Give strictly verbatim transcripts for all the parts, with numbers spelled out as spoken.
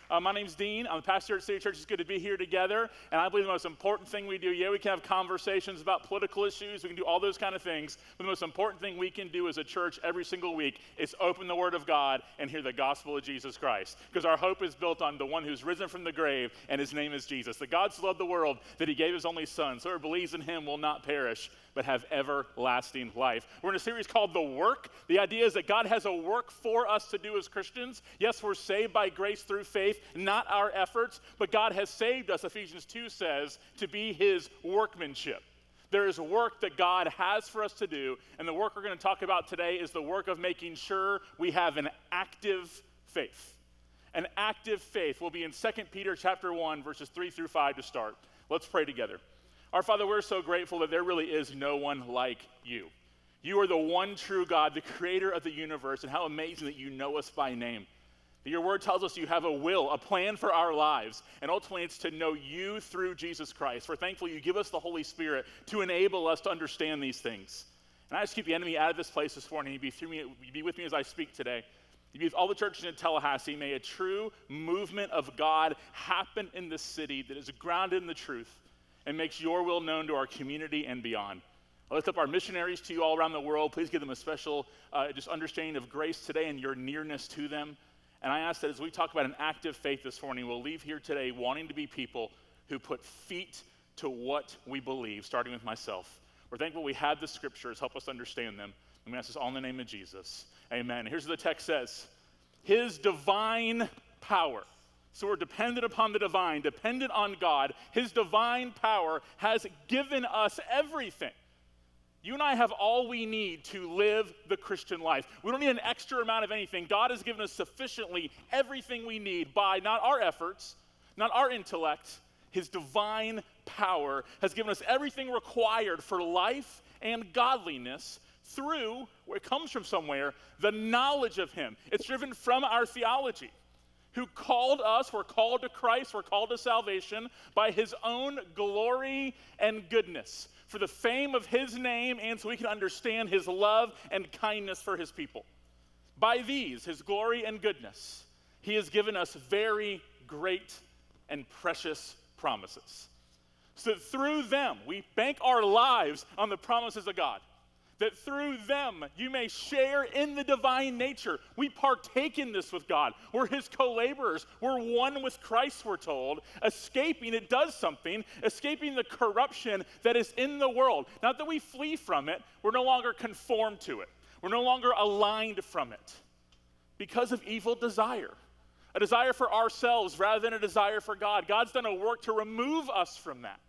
Uh, my name's Dean. I'm the pastor at City Church. It's good to be here together. And I believe the most important thing we do, yeah, we can have conversations about political issues. We can do all those kind of things. But the most important thing we can do as a church every single week is open the Word of God and hear the gospel of Jesus Christ. Because our hope is built on the one who's risen from the grave, and his name is Jesus. That God so loved the world that he gave his only son, so whoever believes in him will not perish, but have everlasting life. We're in a series called The Work. The idea is that God has a work for us to do as Christians. Yes, we're saved by grace through faith, not our efforts, but God has saved us, Ephesians two says, to be his workmanship. There is work that God has for us to do, and the work we're going to talk about today is the work of making sure we have an active faith. An active faith. We'll be in Second Peter chapter one, verses three through five to start. Let's pray together. Our Father, we're so grateful that there really is no one like you. You are the one true God, the creator of the universe, and how amazing that you know us by name. That your word tells us you have a will, a plan for our lives, and ultimately it's to know you through Jesus Christ. We're thankful you give us the Holy Spirit to enable us to understand these things. And I just keep the enemy out of this place this morning. You be, through me, you be with me as I speak today. You be with all the churches in Tallahassee. May a true movement of God happen in this city that is grounded in the truth and makes your will known to our community and beyond. I lift up our missionaries to you all around the world. Please give them a special uh, just understanding of grace today and your nearness to them. And I ask that as we talk about an active faith this morning, we'll leave here today wanting to be people who put feet to what we believe, starting with myself. We're thankful we have the scriptures. Help us understand them. And we ask this all in the name of Jesus. Amen. Here's what the text says. His divine power. So we're dependent upon the divine, dependent on God. His divine power has given us everything. You and I have all we need to live the Christian life. We don't need an extra amount of anything. God has given us sufficiently everything we need by not our efforts, not our intellect. His divine power has given us everything required for life and godliness through, where it comes from somewhere, the knowledge of him. It's driven from our theology. Who called us, we're called to Christ, we're called to salvation by his own glory and goodness, for the fame of his name, and so we can understand his love and kindness for his people. By these, his glory and goodness, he has given us very great and precious promises. So that through them, we bank our lives on the promises of God. That through them you may share in the divine nature. We partake in this with God. We're his co-laborers. We're one with Christ, we're told. Escaping, it does something, escaping the corruption that is in the world. Not that we flee from it, we're no longer conformed to it. We're no longer aligned from it because of evil desire. A desire for ourselves rather than a desire for God. God's done a work to remove us from that.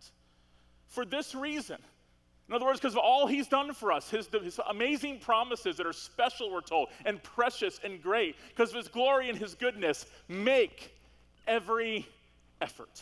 For this reason, in other words, because of all he's done for us, his, his amazing promises that are special, we're told, and precious and great, because of his glory and his goodness, make every effort.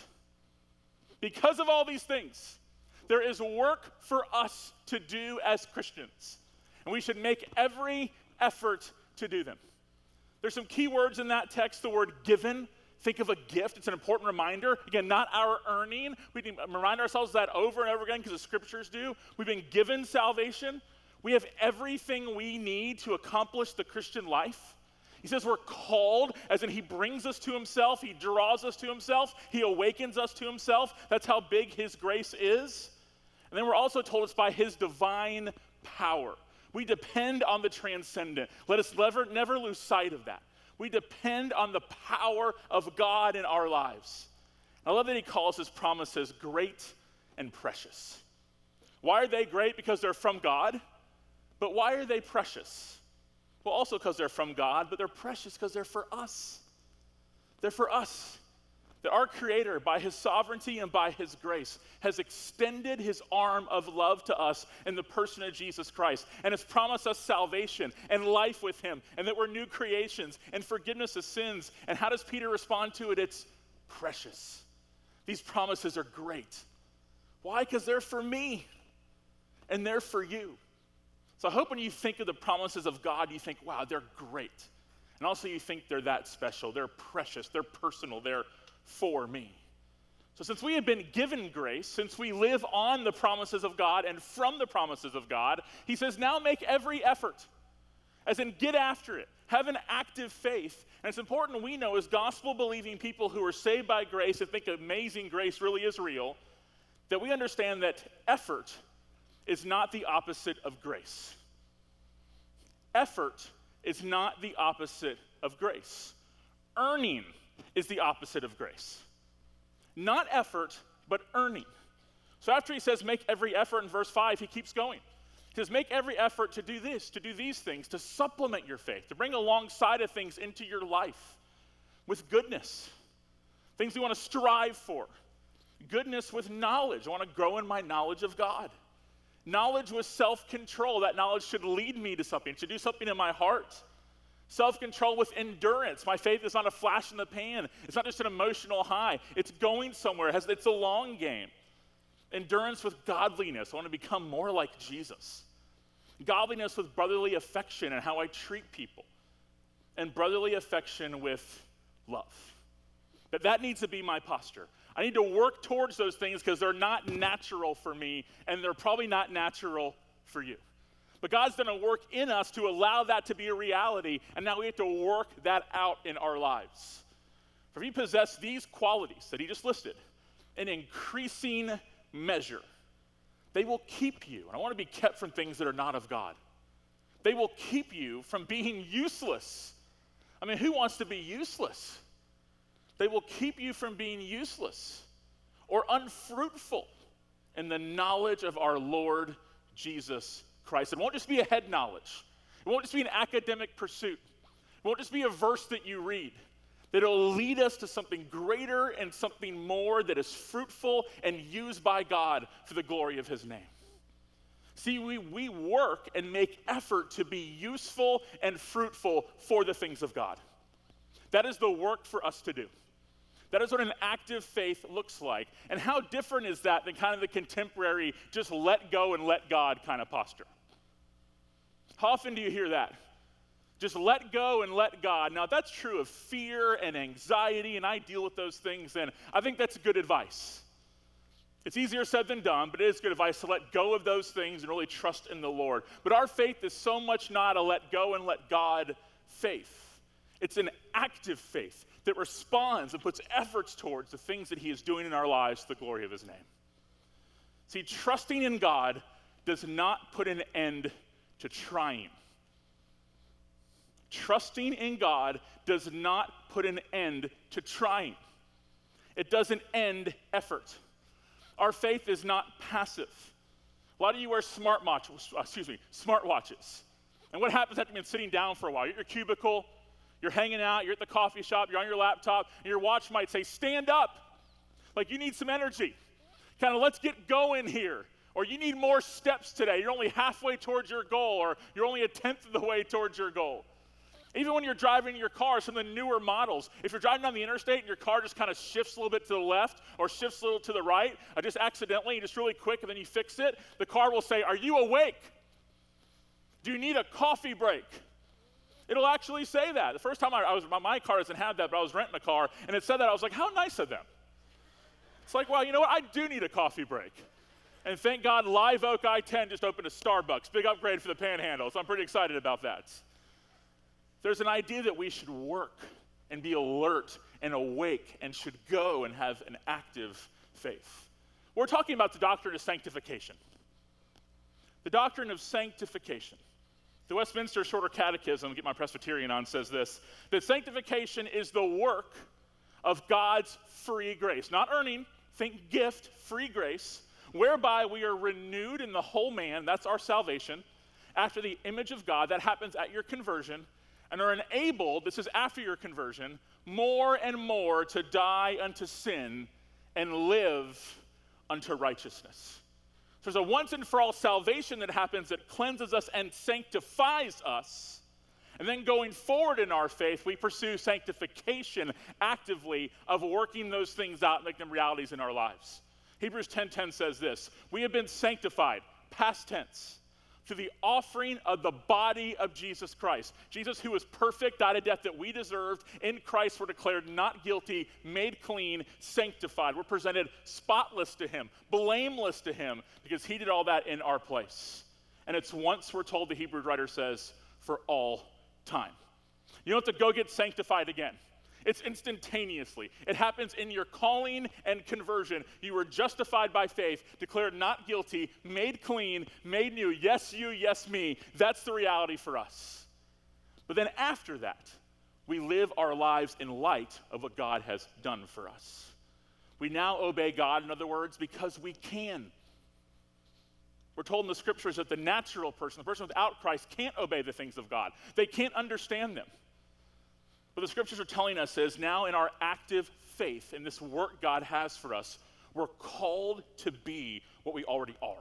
Because of all these things, there is work for us to do as Christians, and we should make every effort to do them. There's some key words in that text, the word given. Think of a gift. It's an important reminder. Again, not our earning. We can remind ourselves of that over and over again because the scriptures do. We've been given salvation. We have everything we need to accomplish the Christian life. He says we're called, as in he brings us to himself. He draws us to himself. He awakens us to himself. That's how big his grace is. And then we're also told it's by his divine power. We depend on the transcendent. Let us never, never lose sight of that. We depend on the power of God in our lives. I love that he calls his promises great and precious. Why are they great? Because they're from God. But why are they precious? Well, also because they're from God, but they're precious because they're for us. They're for us. That our Creator, by his sovereignty and by his grace, has extended his arm of love to us in the person of Jesus Christ and has promised us salvation and life with him and that we're new creations and forgiveness of sins. And how does Peter respond to it? It's precious. These promises are great. Why? Because they're for me and they're for you. So I hope when you think of the promises of God, you think, wow, they're great. And also you think they're that special. They're precious. They're personal. They're for me. So since we have been given grace, since we live on the promises of God and from the promises of God, he says, now make every effort. As in, get after it. Have an active faith. And it's important we know as gospel-believing people who are saved by grace and think amazing grace really is real, that we understand that effort is not the opposite of grace. Effort is not the opposite of grace. Earning is the opposite of grace. Not effort, but earning. So after he says make every effort in verse five, he keeps going. He says make every effort to do this, to do these things, to supplement your faith, to bring alongside of things into your life with goodness, things we want to strive for. Goodness with knowledge. I want to grow in my knowledge of God. Knowledge with self-control. That knowledge should lead me to something. It should do something in my heart. Self-control with endurance. My faith is not a flash in the pan. It's not just an emotional high. It's going somewhere. It has, it's a long game. Endurance with godliness. I want to become more like Jesus. Godliness with brotherly affection and how I treat people. And brotherly affection with love. That that needs to be my posture. I need to work towards those things because they're not natural for me, and they're probably not natural for you. But God's done a work in us to allow that to be a reality, and now we have to work that out in our lives. For if you possess these qualities that he just listed, in increasing measure, they will keep you, and I want to be kept from things that are not of God. They will keep you from being useless. I mean, who wants to be useless? They will keep you from being useless or unfruitful in the knowledge of our Lord Jesus Christ. It won't just be a head knowledge. It won't just be an academic pursuit. It won't just be a verse that you read. That it'll lead us to something greater and something more that is fruitful and used by God for the glory of his name. See, we, we work and make effort to be useful and fruitful for the things of God. That is the work for us to do. That is what an active faith looks like. And how different is that than kind of the contemporary, just let go and let God kind of posture? How often do you hear that? Just let go and let God. Now, that's true of fear and anxiety, and I deal with those things, and I think that's good advice. It's easier said than done, but it is good advice to let go of those things and really trust in the Lord. But our faith is so much not a let go and let God faith. It's an active faith that responds and puts efforts towards the things that he is doing in our lives to the glory of his name. See, trusting in God does not put an end to trying. Trusting in God does not put an end to trying. It doesn't end effort. Our faith is not passive. A lot of you wear smart watches, excuse me, smart watches. And what happens after you've been sitting down for a while? You're at your cubicle, you're hanging out, you're at the coffee shop, you're on your laptop, and your watch might say, stand up. Like you need some energy. Kind of let's get going here. Or you need more steps today. You're only halfway towards your goal, or you're only a tenth of the way towards your goal. Even when you're driving your car, some of the newer models, if you're driving down the interstate and your car just kind of shifts a little bit to the left or shifts a little to the right, uh, just accidentally, just really quick, and then you fix it, the car will say, are you awake? Do you need a coffee break? It'll actually say that. The first time I, I was, my, my car doesn't have that, but I was renting a car, and it said that. I was like, how nice of them. It's like, well, you know what? I do need a coffee break. And thank God, Live Oak I ten just opened a Starbucks. Big upgrade for the Panhandle, so I'm pretty excited about that. There's an idea that we should work and be alert and awake and should go and have an active faith. We're talking about the doctrine of sanctification. The doctrine of sanctification. The Westminster Shorter Catechism, get my Presbyterian on, says this, that sanctification is the work of God's free grace. Not earning, think gift, free grace, whereby we are renewed in the whole man, that's our salvation, after the image of God. That happens at your conversion, and are enabled, this is after your conversion, more and more to die unto sin and live unto righteousness. So there's a once and for all salvation that happens that cleanses us and sanctifies us. And then going forward in our faith, we pursue sanctification actively of working those things out and making them realities in our lives. Hebrews ten ten says this, we have been sanctified, past tense, through the offering of the body of Jesus Christ. Jesus, who was perfect, died a death that we deserved. In Christ, we're declared not guilty, made clean, sanctified. We're presented spotless to him, blameless to him, because he did all that in our place. And it's once, we're told, the Hebrew writer says, for all time. You don't have to go get sanctified again. It's instantaneously. It happens in your calling and conversion. You were justified by faith, declared not guilty, made clean, made new. Yes, you, yes, me. That's the reality for us. But then after that, we live our lives in light of what God has done for us. We now obey God, in other words, because we can. We're told in the scriptures that the natural person, the person without Christ, can't obey the things of God. They can't understand them. What the scriptures are telling us is now in our active faith, in this work God has for us, we're called to be what we already are.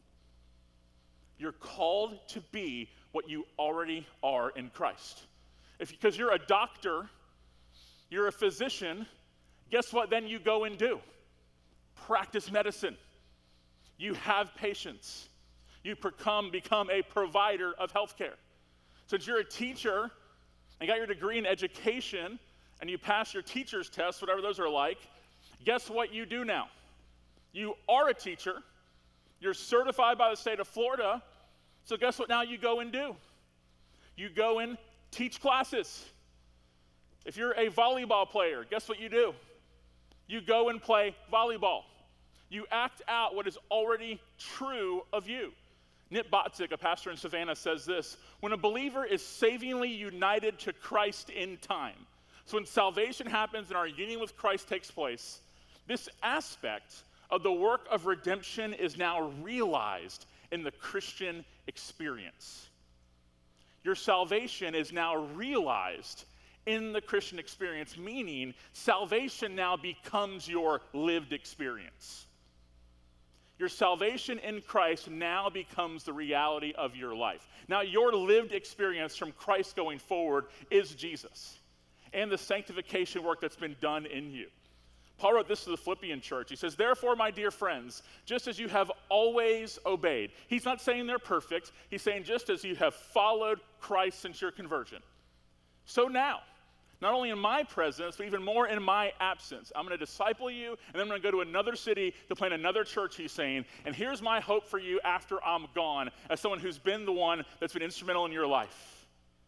You're called to be what you already are in Christ. If because you're a doctor, you're a physician, guess what then you go and do? Practice medicine. You have patients. You become, become a provider of healthcare. Since you're a teacher and got your degree in education and you pass your teacher's test, whatever those are like, guess what you do now? You are a teacher. You're certified by the state of Florida. So guess what now you go and do? You go and teach classes. If you're a volleyball player, guess what you do? You go and play volleyball. You act out what is already true of you. Nip Botzik, a pastor in Savannah, says this: when a believer is savingly united to Christ in time, so when salvation happens and our union with Christ takes place, this aspect of the work of redemption is now realized in the Christian experience. Your salvation is now realized in the Christian experience, meaning salvation now becomes your lived experience. Your salvation in Christ now becomes the reality of your life. Now, your lived experience from Christ going forward is Jesus and the sanctification work that's been done in you. Paul wrote this to the Philippian church. He says, therefore, my dear friends, just as you have always obeyed. He's not saying they're perfect. He's saying just as you have followed Christ since your conversion. So now, not only in my presence, but even more in my absence, I'm going to disciple you, and then I'm going to go to another city to plant another church, he's saying. And here's my hope for you after I'm gone, as someone who's been the one that's been instrumental in your life.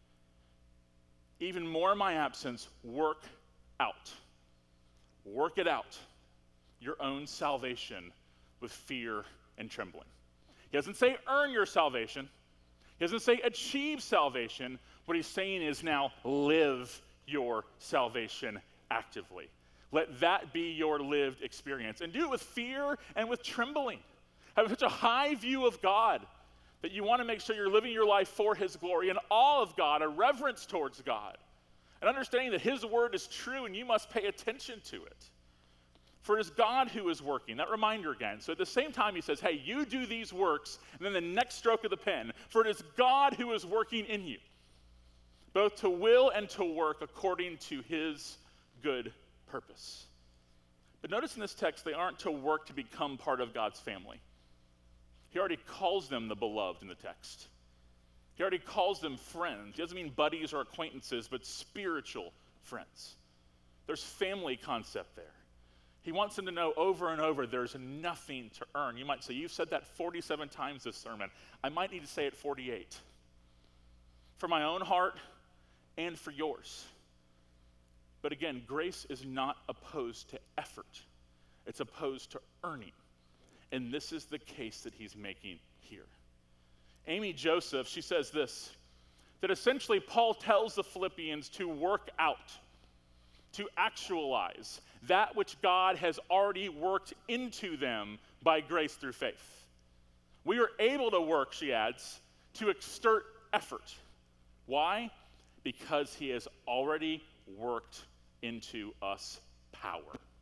Even more in my absence, work out. Work it out, your own salvation with fear and trembling. He doesn't say earn your salvation. He doesn't say achieve salvation. What he's saying is now live your salvation actively. Let that be your lived experience. And do it with fear and with trembling. Have such a high view of God that you want to make sure you're living your life for his glory, in awe of God, a reverence towards God, and understanding that his word is true and you must pay attention to it. For it is God who is working. That reminder again. So at the same time he says, hey, you do these works, and then the next stroke of the pen, for it is God who is working in you, both to will and to work according to his good purpose. But notice in this text, they aren't to work to become part of God's family. He already calls them the beloved in the text. He already calls them friends. He doesn't mean buddies or acquaintances, but spiritual friends. There's family concept there. He wants them to know over and over there's nothing to earn. You might say, you've said that forty-seven times this sermon. I might need to say it forty-eight. For my own heart and for yours. But again, grace is not opposed to effort. It's opposed to earning. And this is the case that he's making here. Amy Joseph, she says this, that essentially Paul tells the Philippians to work out, to actualize that which God has already worked into them by grace through faith. We are able to work, she adds, to exert effort. Why? Because he has already worked into us power.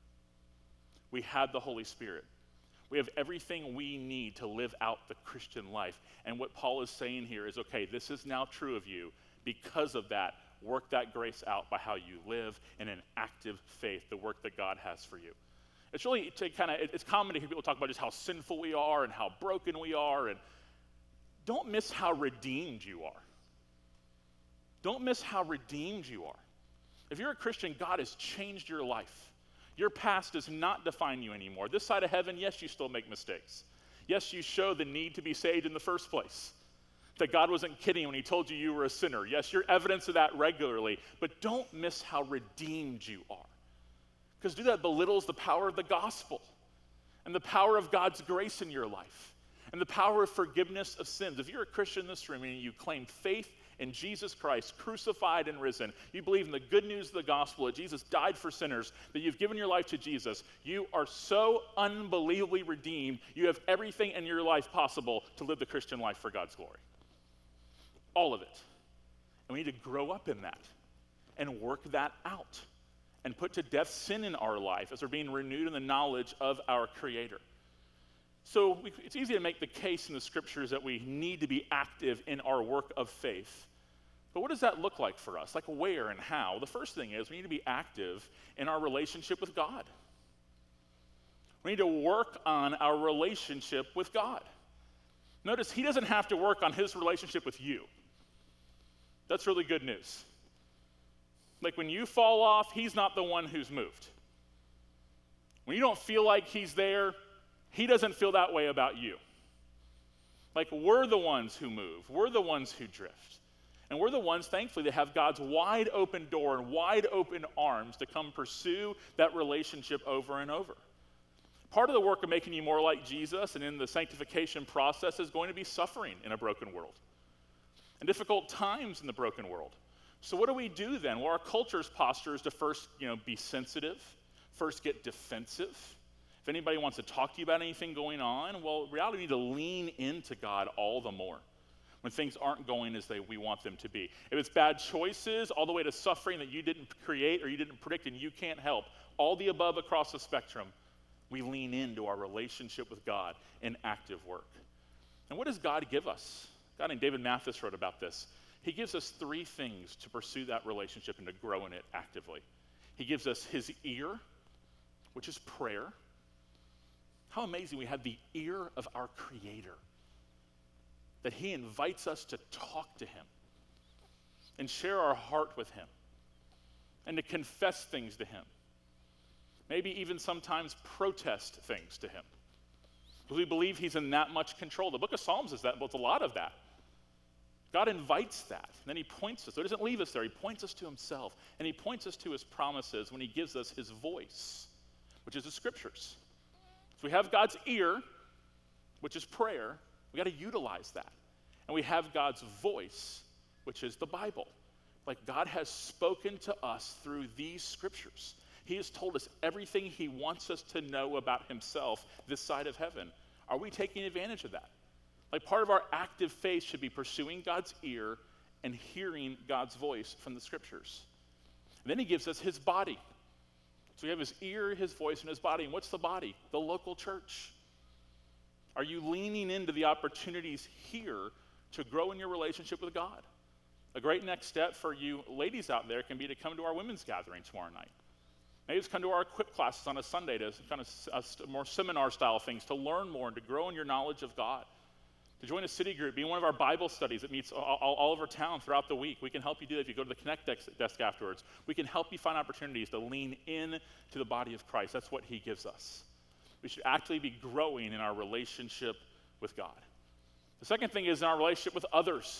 We have the Holy Spirit. We have everything we need to live out the Christian life. And what Paul is saying here is, okay, this is now true of you. Because of that, work that grace out by how you live in an active faith, the work that God has for you. It's really to kind of, it's common to hear people talk about just how sinful we are and how broken we are. And don't miss how redeemed you are. Don't miss how redeemed you are. If you're a Christian, God has changed your life. Your past does not define you anymore. This side of heaven, yes, you still make mistakes. Yes, you show the need to be saved in the first place. that God wasn't kidding when he told you you were a sinner. Yes, you're evidence of that regularly, but don't miss how redeemed you are. Because do that belittles the power of the gospel and the power of God's grace in your life and the power of forgiveness of sins. If you're a Christian in this room and you claim faith in Jesus Christ, crucified and risen, you believe in the good news of the gospel that Jesus died for sinners, that you've given your life to Jesus, you are so unbelievably redeemed, you have everything in your life possible to live the Christian life for God's glory. All of it. And we need to grow up in that and work that out and put to death sin in our life as we're being renewed in the knowledge of our Creator. So we, it's easy to make the case in the scriptures that we need to be active in our work of faith. But what does that look like for us? Like where and how? The first thing is we need to be active in our relationship with God. We need to work on our relationship with God. Notice he doesn't have to work on his relationship with you. That's really good news. Like when you fall off, he's not the one who's moved. When you don't feel like he's there, he doesn't feel that way about you. Like we're the ones who move. We're the ones who drift. And we're the ones, thankfully, that have God's wide open door and wide open arms to come pursue that relationship over and over. Part of the work of making you more like Jesus and in the sanctification process is going to be suffering in a broken world and difficult times in the broken world. So what do we do then? Well, our culture's posture is to first, you know, be sensitive, first get defensive. If anybody wants to talk to you about anything going on, well, reality, we need to lean into God all the more when things aren't going as they, we want them to be. If it's bad choices, all the way to suffering that you didn't create or you didn't predict and you can't help, all the above across the spectrum, we lean into our relationship with God in active work. And what does God give us? A guy named David Mathis wrote about this. He gives us three things to pursue that relationship and to grow in it actively. He gives us his ear, which is prayer. How amazing we have the ear of our Creator, that he invites us to talk to him and share our heart with him and to confess things to him. Maybe even sometimes protest things to him. Because we believe he's in that much control. The book of Psalms is that, but it's a lot of that. God invites that, and then he points us. So he doesn't leave us there. He points us to himself, and he points us to his promises when he gives us his voice, which is the scriptures. So we have God's ear, which is prayer. We got to utilize that. And we have God's voice, which is the Bible. Like God has spoken to us through these scriptures. He has told us everything he wants us to know about himself this side of heaven. Are we taking advantage of that? Like part of our active faith should be pursuing God's ear and hearing God's voice from the scriptures. And then he gives us his body. So we have his ear, his voice, and his body. And what's the body? The local church. Are you leaning into the opportunities here to grow in your relationship with God? A great next step for you ladies out there can be to come to our women's gathering tomorrow night. Maybe just come to our equip classes on a Sunday to kind of uh, more seminar style things, to learn more and to grow in your knowledge of God. To join a city group, be in one of our Bible studies that meets all, all, all over town throughout the week. We can help you do that if you go to the Connect desk, desk afterwards. We can help you find opportunities to lean in to the body of Christ. That's what he gives us. We should actually be growing in our relationship with God. The second thing is in our relationship with others.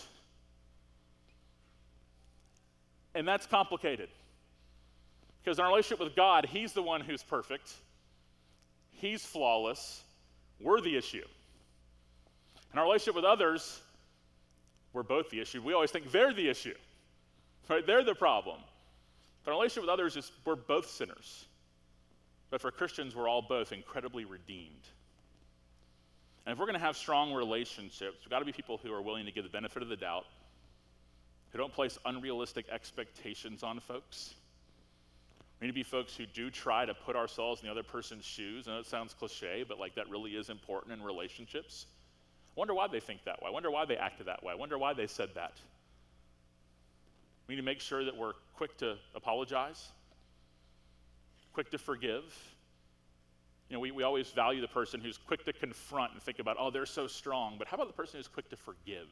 And that's complicated. Because in our relationship with God, he's the one who's perfect. He's flawless. We're the issue. In our relationship with others, we're both the issue. We always think they're the issue, right? They're the problem. But our relationship with others is we're both sinners. But for Christians, we're all both incredibly redeemed. And if we're going to have strong relationships, we've got to be people who are willing to give the benefit of the doubt, who don't place unrealistic expectations on folks. We need to be folks who do try to put ourselves in the other person's shoes. I know it sounds cliche, but like that really is important in relationships. I wonder why they think that way. I wonder why they acted that way. I wonder why they said that. We need to make sure that we're quick to apologize, quick to forgive. You know, we, we always value the person who's quick to confront and think about, oh, they're so strong. But how about the person who's quick to forgive?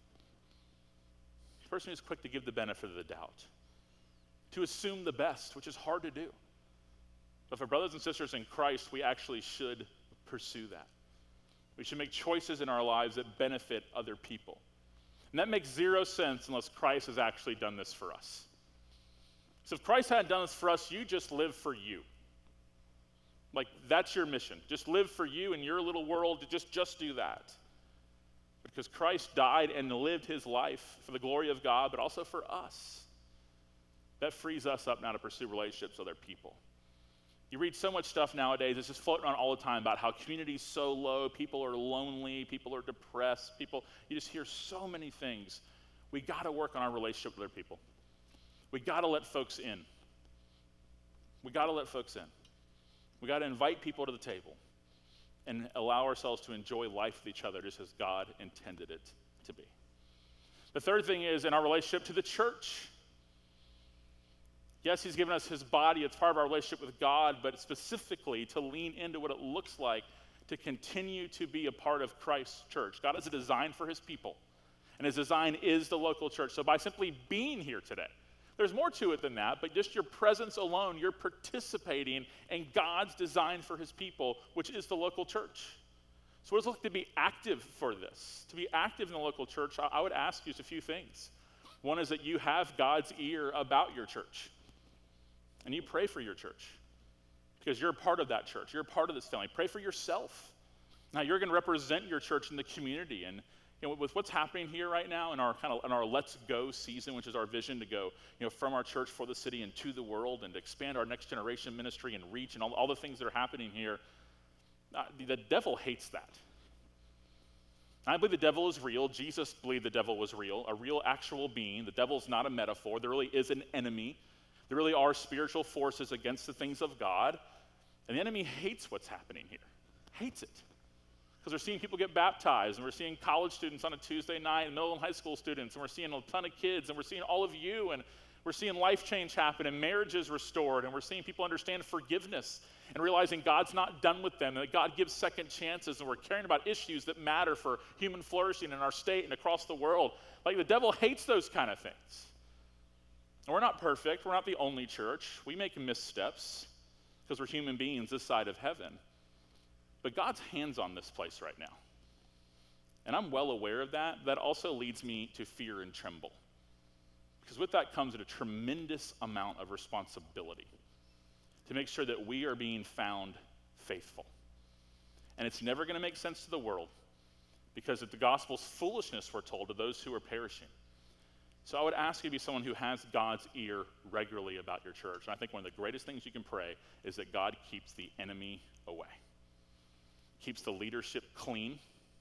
The person who's quick to give the benefit of the doubt, to assume the best, which is hard to do. But for brothers and sisters in Christ, we actually should pursue that. We should make choices in our lives that benefit other people. And that makes zero sense unless Christ has actually done this for us. So if Christ hadn't done this for us, you just live for you. Like, that's your mission. Just live for you in your little world. Just, just do that. Because Christ died and lived his life for the glory of God, but also for us. That frees us up now to pursue relationships with other people. You read so much stuff nowadays, it's just floating around all the time about how community's so low, people are lonely, people are depressed, people, you just hear so many things. We gotta work on our relationship with other people. We gotta let folks in. We gotta let folks in. We gotta invite people to the table and allow ourselves to enjoy life with each other just as God intended it to be. The third thing is in our relationship to the church. Yes, he's given us his body. It's part of our relationship with God, but specifically to lean into what it looks like to continue to be a part of Christ's church. God has a design for his people, and his design is the local church. So by simply being here today, there's more to it than that, but just your presence alone, you're participating in God's design for his people, which is the local church. So what does it look like to be active for this? To be active in the local church, I would ask you just a few things. One is that you have God's ear about your church. And you pray for your church because you're a part of that church. You're a part of this family. Pray for yourself. Now, you're going to represent your church in the community. And you know, with what's happening here right now in our kind of in our Let's Go season, which is our vision to go you know, from our church for the city and to the world and to expand our next generation ministry and reach and all, all the things that are happening here, uh, the devil hates that. I believe the devil is real. Jesus believed the devil was real, a real actual being. The devil's not a metaphor. There really is an enemy. There really are spiritual forces against the things of God, and the enemy hates what's happening here, hates it. Because we're seeing people get baptized, and we're seeing college students on a Tuesday night, and middle and high school students, and we're seeing a ton of kids, and we're seeing all of you, and we're seeing life change happen, and marriages restored, and we're seeing people understand forgiveness, and realizing God's not done with them, and that God gives second chances, and we're caring about issues that matter for human flourishing in our state and across the world. Like, the devil hates those kind of things. And we're not perfect. We're not the only church. We make missteps because we're human beings this side of heaven. But God's hands on this place right now. And I'm well aware of that. That also leads me to fear and tremble. Because with that comes a tremendous amount of responsibility to make sure that we are being found faithful. And it's never going to make sense to the world because of the gospel's foolishness, we're told, to those who are perishing. So I would ask you to be someone who has God's ear regularly about your church. And I think one of the greatest things you can pray is that God keeps the enemy away, keeps the leadership clean,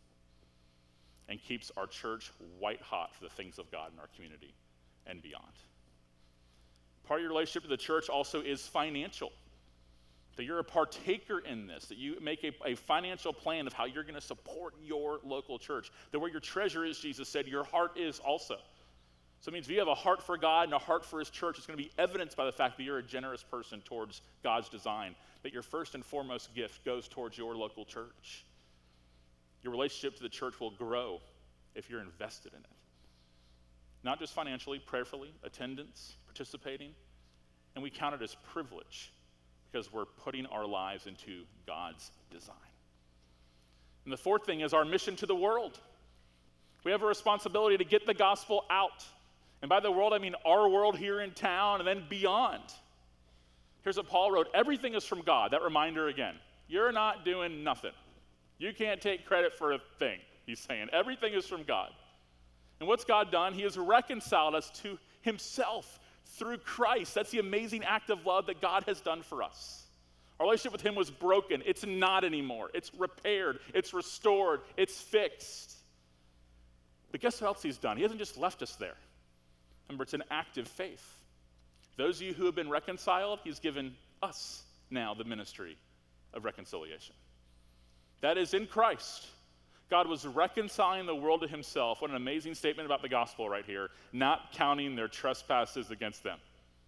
and keeps our church white hot for the things of God in our community and beyond. Part of your relationship with the church also is financial. That you're a partaker in this, that you make a, a financial plan of how you're going to support your local church. That where your treasure is, Jesus said, your heart is also. So it means if you have a heart for God and a heart for his church, it's going to be evidenced by the fact that you're a generous person towards God's design, that your first and foremost gift goes towards your local church. Your relationship to the church will grow if you're invested in it. Not just financially, prayerfully, attendance, participating, and we count it as privilege because we're putting our lives into God's design. And the fourth thing is our mission to the world. We have a responsibility to get the gospel out. And by the world, I mean our world here in town and then beyond. Here's what Paul wrote. Everything is from God. That reminder again. You're not doing nothing. You can't take credit for a thing, he's saying. Everything is from God. And what's God done? He has reconciled us to himself through Christ. That's the amazing act of love that God has done for us. Our relationship with him was broken. It's not anymore. It's repaired. It's restored. It's fixed. But guess what else he's done? He hasn't just left us there. Remember, it's an active faith. Those of you who have been reconciled, he's given us now the ministry of reconciliation. That is in Christ. God was reconciling the world to himself. What an amazing statement about the gospel right here. Not counting their trespasses against them.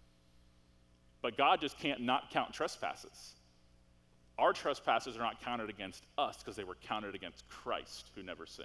But God just can't not count trespasses. Our trespasses are not counted against us because they were counted against Christ who never sinned.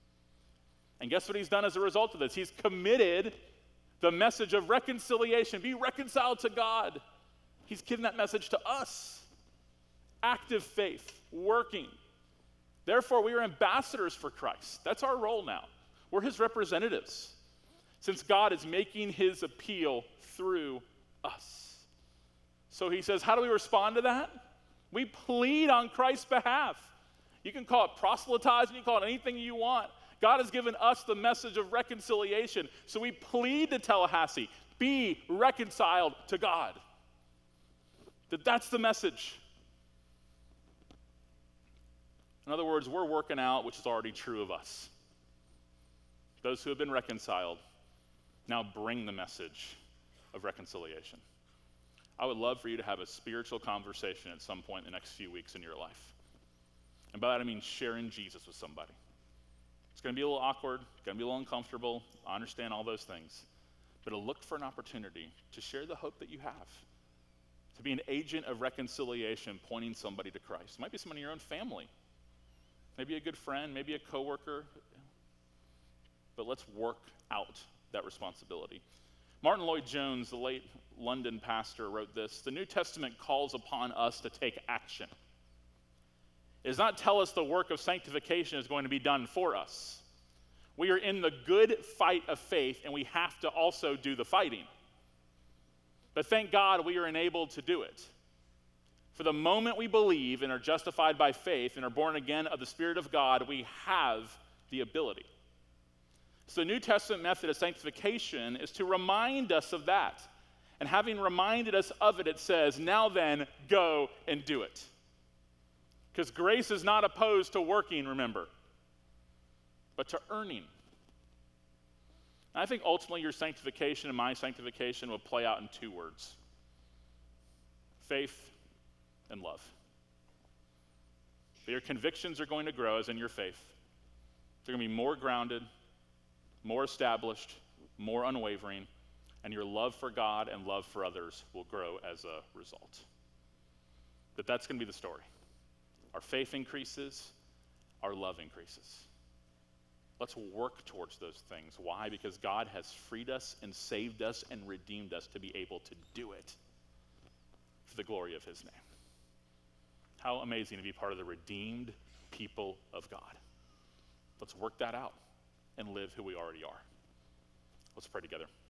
And guess what he's done as a result of this? He's committed the message of reconciliation. Be reconciled to God. He's given that message to us. Active faith, working. Therefore, we are ambassadors for Christ. That's our role now. We're his representatives, since God is making his appeal through us. So he says, how do we respond to that? We plead on Christ's behalf. You can call it proselytizing, you can call it anything you want. God has given us the message of reconciliation. So we plead to Tallahassee, be reconciled to God. That that's the message. In other words, we're working out, which is already true of us. Those who have been reconciled now bring the message of reconciliation. I would love for you to have a spiritual conversation at some point in the next few weeks in your life. And by that I mean sharing Jesus with somebody. It's going to be a little awkward, it's going to be a little uncomfortable. I understand all those things. But to look for an opportunity to share the hope that you have, to be an agent of reconciliation, pointing somebody to Christ. It might be someone in your own family, maybe a good friend, maybe a coworker. But let's work out that responsibility. Martin Lloyd-Jones, the late London pastor, wrote this: the New Testament calls upon us to take action. It does not tell us the work of sanctification is going to be done for us. We are in the good fight of faith, and we have to also do the fighting. But thank God we are enabled to do it. For the moment we believe and are justified by faith and are born again of the Spirit of God, we have the ability. So the New Testament method of sanctification is to remind us of that. And having reminded us of it, it says, now then, go and do it. Because grace is not opposed to working, remember, but to earning. And I think ultimately your sanctification and my sanctification will play out in two words: faith and love. But your convictions are going to grow as in your faith. They're going to be more grounded, more established, more unwavering, and your love for God and love for others will grow as a result. But that's going to be the story. Our faith increases, our love increases. Let's work towards those things. Why? Because God has freed us and saved us and redeemed us to be able to do it for the glory of his name. How amazing to be part of the redeemed people of God. Let's work that out and live who we already are. Let's pray together.